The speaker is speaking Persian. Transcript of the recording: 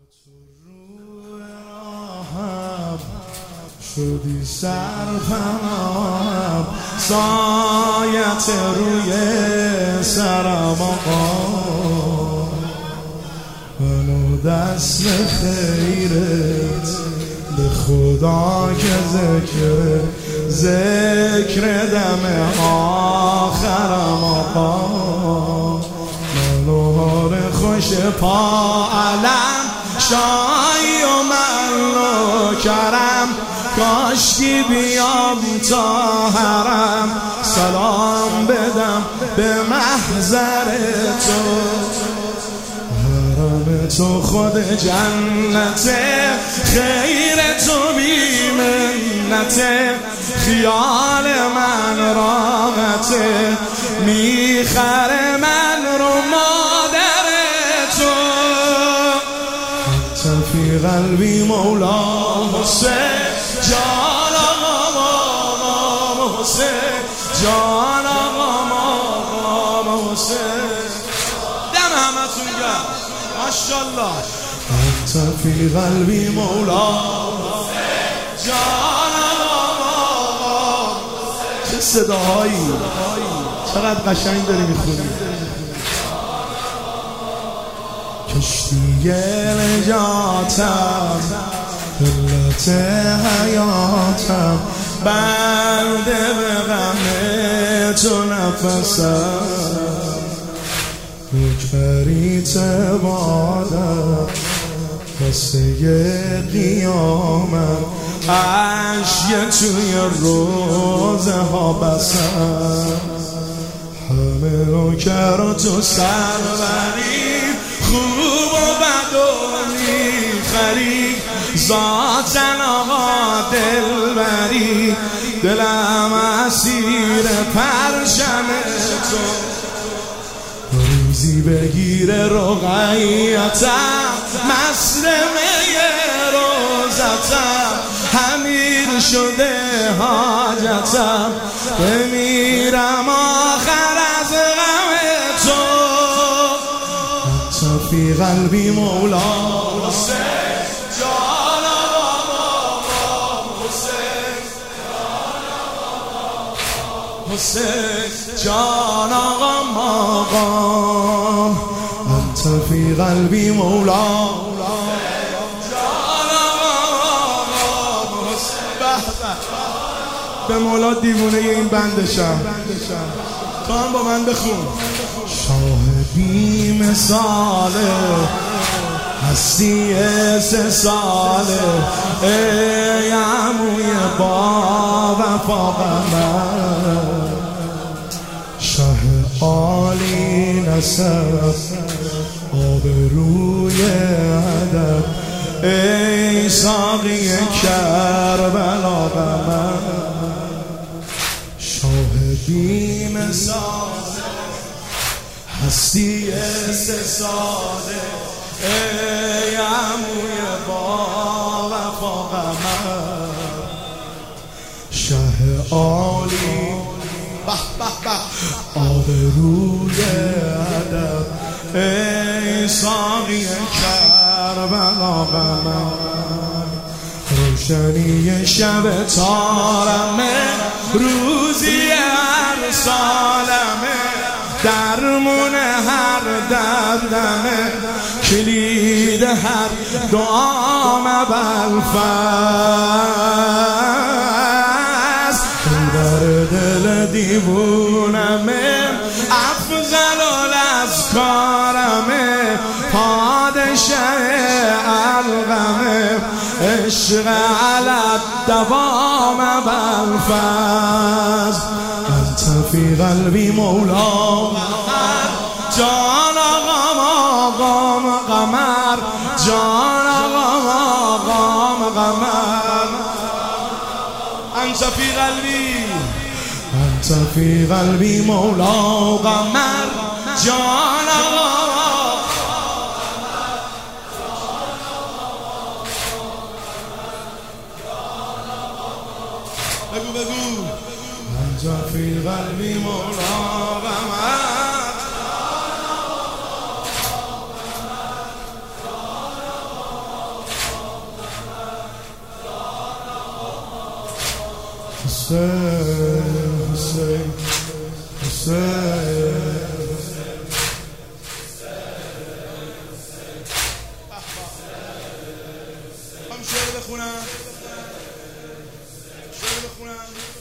تو روی راهم شدی سرپناهم، سایت روی سرم آقا، منو دست خیرت به خدا که ذکر دم آخرم آقا، منو هار خوش پا علم شایی و من کرم، کاشکی بیام تا حرم سلام بدم به محضر تو، حرم تو خود جنته، خیر تو بی منته، خیال من راحته، میخره من رو مادر تو، حتی فی قلبی مولا حسین جان آقا حسین جان آقا حسین، دم همتون گرم ماشاءالله. انت فی قلبی مولا جان آقا، چه صداهایی، چقدر قشنگ داری میخونی. کشتی نجاتم، علت حیاتم، بنده به غم تو نفسم، مجبریت بادم واسه قیامم، عشق توی روزه ها بسم، همه رو کرد تو سروری، خوب و بد و میخری، ذاتن آقا دلبری، دلم اسیر پرچم تو، روزی بگیره رقیتم، مسلمه روزتم، همین شده حاجتم، بمیرم آخر از غم تو، حتی فی قلبی مولا حسین جان آقا حسین حسین جان آقا مقام، انت فی قلبی مولا جان آقا حسین، به مولا دیوونه این بندشم، تو هم با من بخون. شاه بی مثاله، هستی 3 ساله، ای عموی با وفا من، شاه عالی نسب، آبروی ادب، ای ساقی کربلا من، شاه بی مثاله، هستی 3 ساله، ای عموی با وفا من، شه عالی آبروی ادب، ای ساقی کربلا من، روشنی شب تارمه، روزی هر سالمه، درمون هر دردمه، کلید هر دعام بلفز، در دل دیوونمه، افضل الازکارمه، پادشه الغمه، عشق علت دوام بلفز، انت فی قلبی مولا جان آقا مقام قمر، جان آقا مقام قمر، انت فی قلبی، انت فی قلبی مولا قمر، جان آقا بگو انت فی قلبی مولا قمر، حسين حسين حسين هم شعر بخونم شعر بخونم